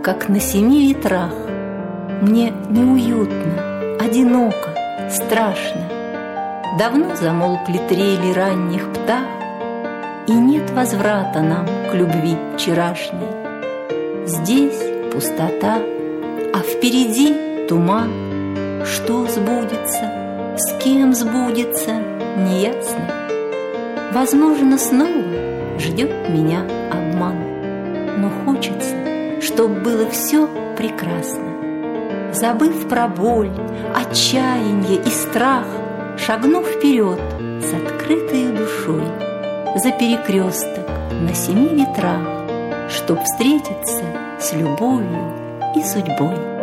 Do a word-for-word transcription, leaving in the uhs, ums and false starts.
как на семи ветрах. Мне неуютно, одиноко, страшно. Давно замолкли трели ранних птах, и нет возврата нам к любви вчерашней. Здесь пустота, а впереди туман. Что сбудется, с кем сбудется, неясно. Возможно, снова ждет меня обман, но хочется, чтоб было все прекрасно. Забыв про боль, отчаяние и страх, шагнув вперед с открытой душой за перекресток на семи ветрах, чтоб встретиться с любовью и судьбой.